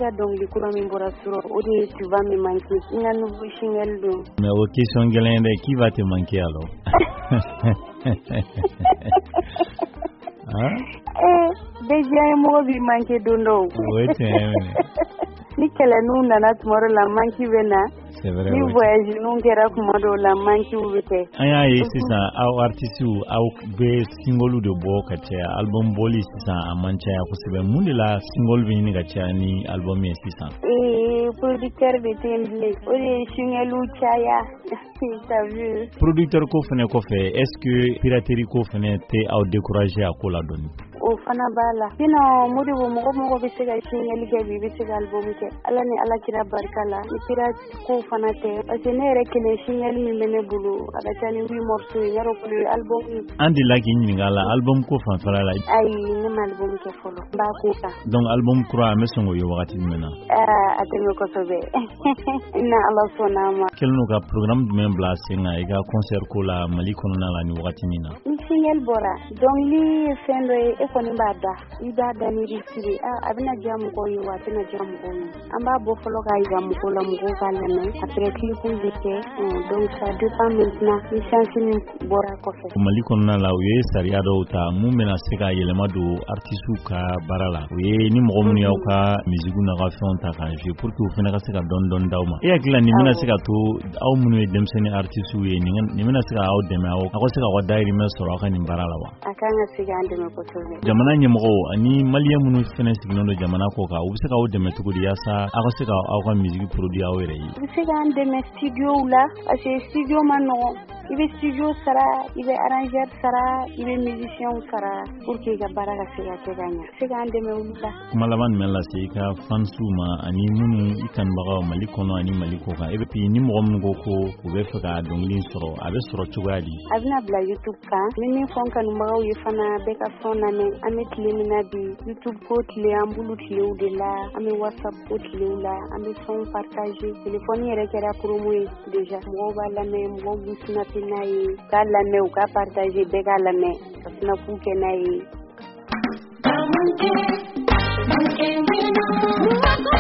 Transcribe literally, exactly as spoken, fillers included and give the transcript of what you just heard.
ka dɔnkili kura min bɔra sɔrɔ o de tu vas me manquer n ka nouveau single don. Mais o question gɛlɛn dɛ, qui va te manquer alors? Hein? Eh, bɛɛ ye mɔgɔ b'i manquer don dɔw. O ye tiɲɛ ye. Ni kɛlɛ n'u nana tuma dɔ la manque bɛ na. C'est vrai. Ni voyage n'u kɛra tuma dɔw la manque bɛ kɛ. An y'a ye sisan aw artistes aw bɛ single de bɔ ka caya, album bɔli sisan a man caya kosɛbɛ. Mun de la single bɛ ɲini ka caya ni album ye sisan? Eh, producteur de T N B o de ye single caya. T'as vu? Producteur ko fɛnɛ kɔfɛ, est-ce que piraterie ko fɛnɛ tɛ aw décourager a ko la dɔɔni? O fana b'a la. Sinon Modibo mɔgɔ mɔgɔ bɛ se ka single kɛ bi bɛ se ka album kɛ. Ala ni Ala kira barika la. Ni pirate ko fana tɛ. Parce que ne yɛrɛ kelen single min bɛ ne bolo a ka ca ni huit morceaux ye. Yarɔ kɔni album. An delila k'i ɲininka la album ko fanfɛla la. Ayi ne ma album kɛ fɔlɔ. N b'a ko kan. Donc album kura an bɛ sɔn k'o ye wagati jumɛn na? Aa a tɛmɛ kosɛbɛ. Ni Ala sɔnna a ma. Kɛlen don ka programme jumɛn bila sen kan i ka concert ko la Mali kɔnɔna la ni wagati min na? Ni single bɔra dɔnkili ye fɛn dɔ ye e kɔni b'a da. I b'a da ni risque de ah a bɛna diya mɔgɔw ye wa a tɛna diya mɔgɔw ye. An b'a bɔ fɔlɔ k'a yira mɔgɔw la mɔgɔw k'a lamɛn après clip bɛ kɛ donc ça dépend maintenant ni chance min bɔra kɔfɛ. Mali kɔnɔna la u ye sariya dɔw ta mun bɛna se ka yɛlɛma don artistes ka baara la. U ye ni mɔgɔ minnu y'aw ka musique n'a ka fɛnw ta k'a jouer pour que u fana ka se ka dɔɔni dɔɔni d'aw ma. E hakili la nin bɛna se ka to aw minnu ye denmisɛnnin artistes ye nin bɛna se ka aw dɛmɛ aw ka se ka aw dahirimɛ sɔrɔ aw ka nin baara la wa? A kan ka se k'an dɛmɛ kosɛbɛ. Jamana ɲɛmɔgɔw ani maliyɛn minnu fɛnɛ sigilen don jamana kɔ kan u bɛ se k'aw dɛmɛ cogo di yaasa aw ka se ka aw ka musique produit aw yɛrɛ ye? U bɛ se k'an dɛmɛ studio la parce que studio man nɔgɔn. I bɛ studio sara, i bɛ arrangeur sara, i bɛ musicien sara pour que i ka baara ka se ka kɛ ka ɲɛ. Se k'an dɛmɛ olu la. Kuma laban jumɛn lase i ka fansu ma ani minnu i kanubagaw Mali kɔnɔ ani Mali kɔ kan et puis ni mɔgɔ minnu ko ko u bɛ fɛ ka dɔnkili sɔrɔ a bɛ sɔrɔ cogoya di? A bɛna bila YouTube kan. Ni min fɔ n kanubagaw ye fana bɛɛ ka sɔn lamɛn. An bɛ tile min na bi YouTube ko tile an bulu tilew de la, an bɛ WhatsApp ko tilew la, an bɛ fɛnw partager. Téléphone yɛrɛ kɛra promo ye déjà. Mɔgɔw b'a lamɛn, mɔgɔw b'u snapper n'a ye. K'a lamɛn u k'a partager bɛɛ k'a lamɛn ka snap'u kɛ n'a ye.